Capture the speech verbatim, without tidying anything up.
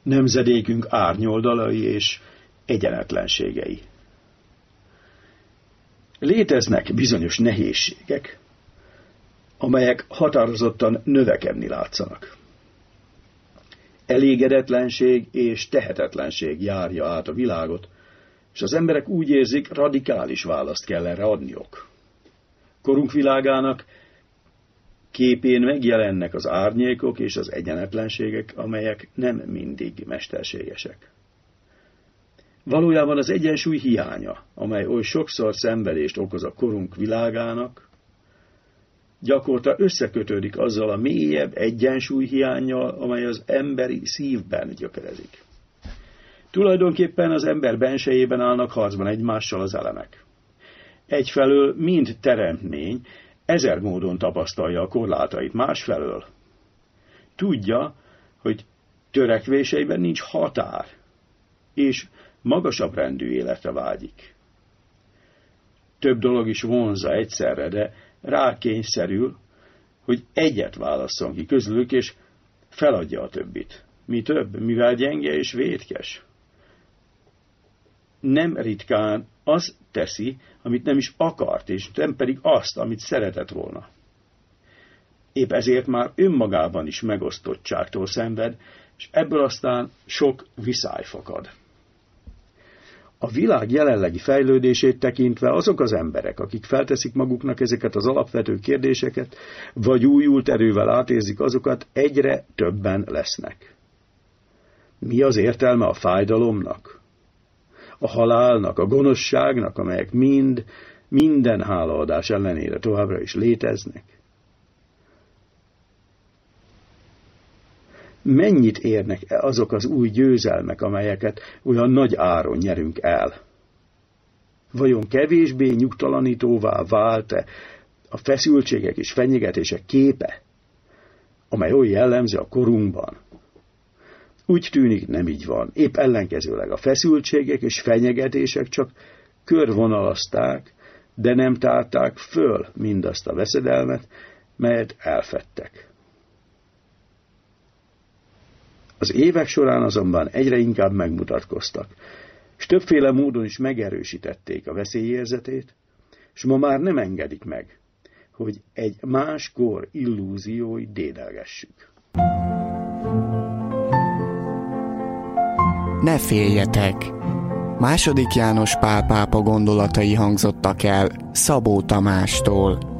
nemzedékünk árnyoldalai és egyenetlenségei. Léteznek bizonyos nehézségek, amelyek határozottan növekedni látszanak. Elégedetlenség és tehetetlenség járja át a világot, és az emberek úgy érzik, radikális választ kell erre adniuk. Korunk világának képén megjelennek az árnyékok és az egyenetlenségek, amelyek nem mindig mesterségesek. Valójában az egyensúly hiánya, amely oly sokszor szenvedést okoz a korunk világának, gyakorta összekötődik azzal a mélyebb egyensúly hiánnyal, amely az emberi szívben gyökerezik. Tulajdonképpen az ember bensejében állnak harcban egymással az elemek. Egyfelől mind teremtmény ezer módon tapasztalja a korlátait, másfelől tudja, hogy törekvéseiben nincs határ, és magasabb rendű életre vágyik. Több dolog is vonzza egyszerre, de rákényszerül, hogy egyet válasszon ki közülük, és feladja a többit. Mi több, mivel gyenge és vétkes. Nem ritkán azt teszi, amit nem is akart, és nem pedig azt, amit szeretett volna. Épp ezért már önmagában is megosztottságtól szenved, és ebből aztán sok viszály fakad. A világ jelenlegi fejlődését tekintve azok az emberek, akik felteszik maguknak ezeket az alapvető kérdéseket, vagy újult erővel átérzik azokat, egyre többen lesznek. Mi az értelme a fájdalomnak, a halálnak, a gonoszságnak, amelyek mind, minden hálaadás ellenére továbbra is léteznek? Mennyit érnek azok az új győzelmek, amelyeket olyan nagy áron nyerünk el? Vajon kevésbé nyugtalanítóvá vált-e a feszültségek és fenyegetések képe, amely oly jellemző a korunkban? Úgy tűnik, nem így van. Épp ellenkezőleg a feszültségek és fenyegetések csak körvonalazták, de nem tárták föl mindazt a veszedelmet, melyet elfedtek. Az évek során azonban egyre inkább megmutatkoztak, és többféle módon is megerősítették a veszélyérzetét, és ma már nem engedik meg, hogy egy más kor illúziói dédelgessük. Ne féljetek! Második János Pál pápa gondolatai hangzottak el Szabó Tamástól.